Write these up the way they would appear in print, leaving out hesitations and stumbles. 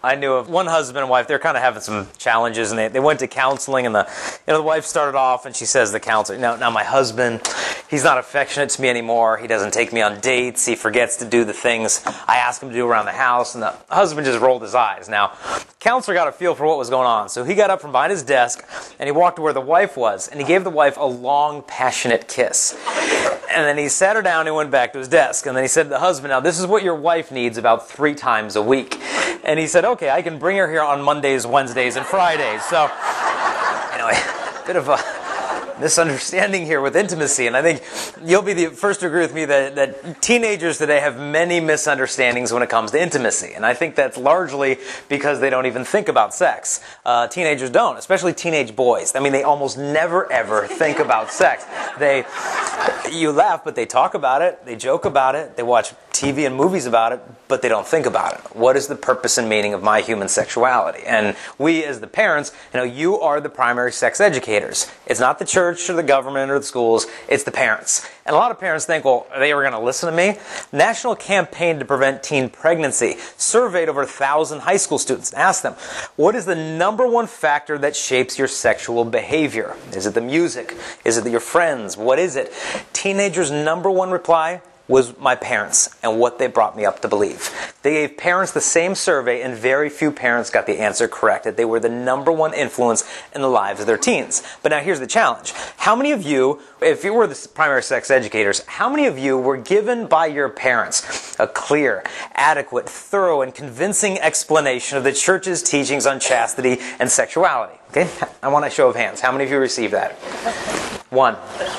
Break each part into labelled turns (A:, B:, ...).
A: I knew of one husband and wife. They're kind of having some challenges, and they went to counseling, and the wife started off, and she says to the counselor, now my husband, he's not affectionate to me anymore. He doesn't take me on dates. He forgets to do the things I ask him to do around the house, and the husband just rolled his eyes. Now, counselor got a feel for what was going on, so he got up from behind his desk, and he walked to where the wife was, and he gave the wife a long, passionate kiss. And then he sat her down and went back to his desk. And then he said to the husband, now this is what your wife needs about 3 times a week. And he said, okay, I can bring her here on Mondays, Wednesdays, and Fridays. So, anyway, a bit of a misunderstanding here with intimacy, and I think you'll be the first to agree with me that teenagers today have many misunderstandings when it comes to intimacy, and I think that's largely because they don't even think about sex. Teenagers don't, especially teenage boys. I mean, they almost never ever think about sex. You laugh, but they talk about it, they joke about it, they watch TV and movies about it, but they don't think about it. What is the purpose and meaning of my human sexuality? And we, as the parents, you are the primary sex educators. It's not the church or the government or the schools, it's the parents. And a lot of parents think, well, are they ever going to listen to me? National Campaign to Prevent Teen Pregnancy surveyed over 1,000 high school students and asked them, what is the number one factor that shapes your sexual behavior? Is it the music? Is it your friends? What is it? Teenagers' number one reply was my parents and what they brought me up to believe. They gave parents the same survey, and very few parents got the answer correct, that they were the number one influence in the lives of their teens. But now here's the challenge. How many of you, if you were the primary sex educators, how many of you were given by your parents a clear, adequate, thorough, and convincing explanation of the church's teachings on chastity and sexuality? Okay, I want a show of hands. How many of you received that? One.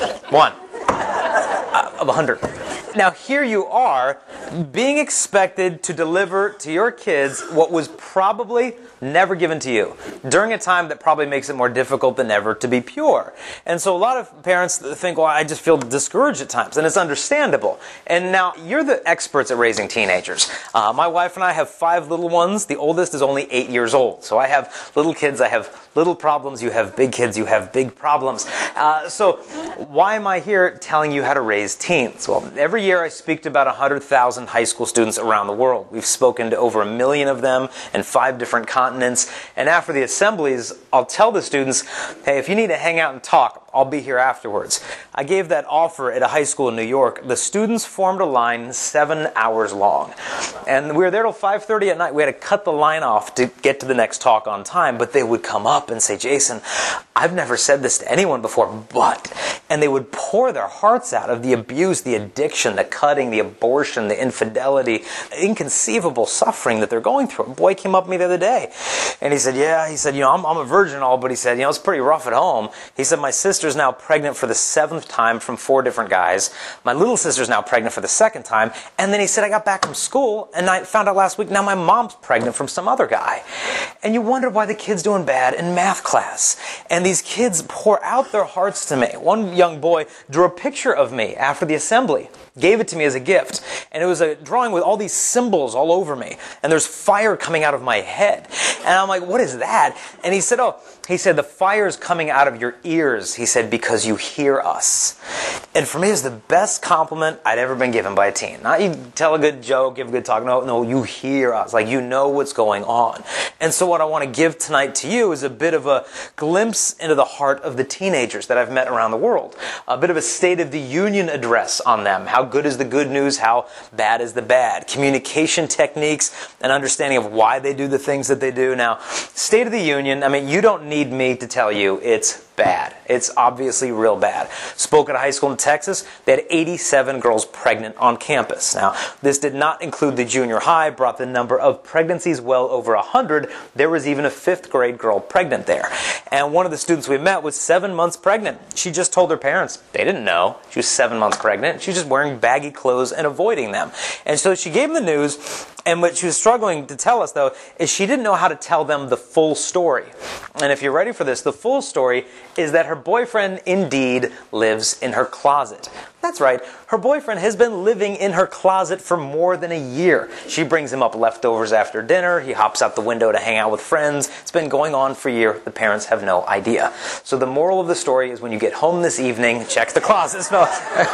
A: Of 100. Now here you are, being expected to deliver to your kids what was probably never given to you, during a time that probably makes it more difficult than ever to be pure. And so a lot of parents think, well, I just feel discouraged at times, and it's understandable. And now, you're the experts at raising teenagers. My wife and I have 5 little ones. The oldest is only 8 years old. So I have little kids, I have little problems, you have big kids, you have big problems. So why am I here telling you how to raise teens? Well, every year I speak to about 100,000 high school students around the world. We've spoken to over 1 million of them in 5 different continents. And after the assemblies, I'll tell the students, hey, if you need to hang out and talk, I'll be here afterwards. I gave that offer at a high school in New York. The students formed a line 7 hours long. And we were there till 5:30 at night. We had to cut the line off to get to the next talk on time. But they would come up and say, Jason, I've never said this to anyone before, but... And they would pour their hearts out of the abuse, the addiction, the cutting, the abortion, the infidelity, inconceivable suffering that they're going through. A boy came up to me the other day, and he said, I'm a virgin and all, but he said, it's pretty rough at home. He said, my sister's now pregnant for the 7th time from 4 different guys. My little sister's now pregnant for the 2nd time. And then he said, I got back from school, and I found out last week, now my mom's pregnant from some other guy. And you wonder why the kid's doing bad in math class. And these kids pour out their hearts to me. One young boy drew a picture of me after the assembly, gave it to me as a gift, and it was a drawing with all these symbols all over me, and there's fire coming out of my head. And I'm like, what is that? And he said, the fire's coming out of your ears, he said, because you hear us. And for me, it's the best compliment I'd ever been given by a teen. Not you tell a good joke, give a good talk. No, you hear us. Like, you know what's going on. And so what I want to give tonight to you is a bit of a glimpse into the heart of the teenagers that I've met around the world. A bit of a State of the Union address on them. How good is the good news? How bad is the bad? Communication techniques and understanding of why they do the things that they do. Now, State of the Union, you don't need me to tell you it's bad. It's obviously real bad. Spoke at a high school in Texas. They had 87 girls pregnant on campus. Now, this did not include the junior high, brought the number of pregnancies well over 100. There was even a 5th grade girl pregnant there. And one of the students we met was 7 months pregnant. She just told her parents. They didn't know. She was 7 months pregnant. She was just wearing baggy clothes and avoiding them. And so she gave them the news, and what she was struggling to tell us, though, is she didn't know how to tell them the full story. And if you're ready for this, the full story is that her boyfriend indeed lives in her closet. That's right, her boyfriend has been living in her closet for more than a year. She brings him up leftovers after dinner, he hops out the window to hang out with friends. It's been going on for a year. The parents have no idea. So the moral of the story is when you get home this evening, check the closet. No,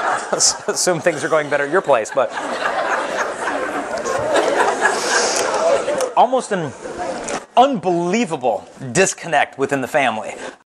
A: assume things are going better at your place, but... almost an unbelievable disconnect within the family.